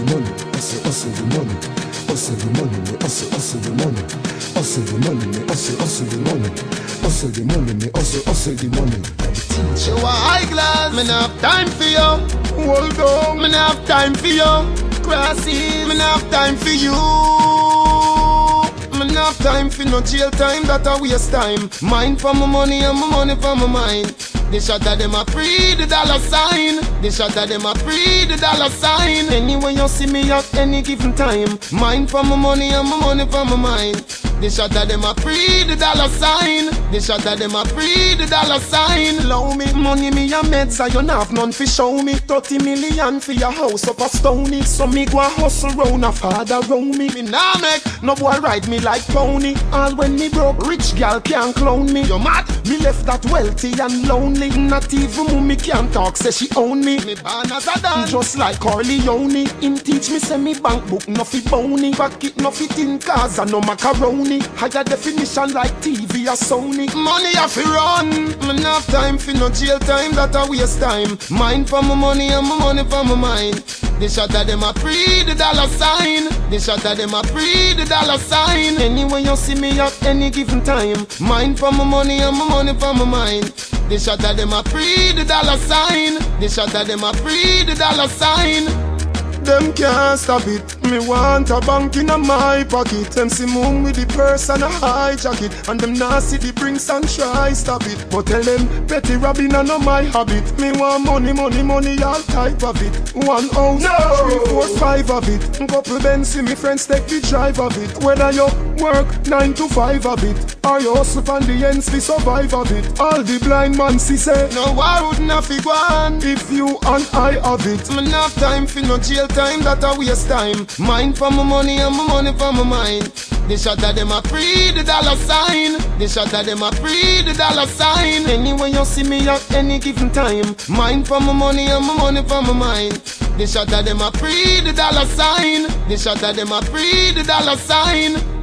the money, hustle the money, hustle the money, me hustle the money, hustle the money, me hustle the money, hustle the money, me hustle the money. You a high class, me nah have time for you. Hold on, me nah have time for you. Crossy, me nah have time for you. Me nah have time for no jail time, that a waste time. Mine for my money and my money for my mind. The shot of them a free the dollar sign. The shot of them a free the dollar sign. Anyway you see me at any given time. Mine for my money and my money for my mind. The shot of them a free the dollar sign. The shot of them a free the dollar sign. Low me money me a meds, so you not have none fi show me. 30 million for your house up a stony. So me go a hustle round a father round me. Me nah make no boy ride me like pony. All when me broke, rich gal can't clone me. You mad? Me left that wealthy and lonely. Not even mommy can't talk, say she own me. Me born as a dan, just like Corleone. Him teach me say me bank book no fi bony. Pocket no fit in cars and no macaroni. Higher definition like TV or Sony. Money a fi run. Me nah have time fi no jail time, that a waste time. Mine for my money and my money for my mind. The shot of them a free the dollar sign. The shot of them a free the dollar sign. Anyway you see me at any given time. Mine for my money and my money for my mind. The shot of them a free the dollar sign. The shot of them a free the dollar sign. Them can't stop it. Me want a bank in my pocket. Them see moon with the purse and a high jacket. And them nah see the brinks and try stop it. But tell them petty robbing and not my habit. Me want money, money, money, all type of it. One house, no. 3, 4, 5 of it. Couple Benz, see me friends take the drive of it. Whether you work 9 to 5 of it, or you hustle on the ends to survive of it. All the blind man see say, no, I wouldn't have to go on if you and I have it. Me not have time for no jail time, that a waste time. Mine for my money and my money for my mind. The shot of them a free the dollar sign. The shot of them a free the dollar sign. Anyway you see me at any given time. Mine for my money and my money for my mind. The shot of them a free the dollar sign. The shot of them a free the dollar sign.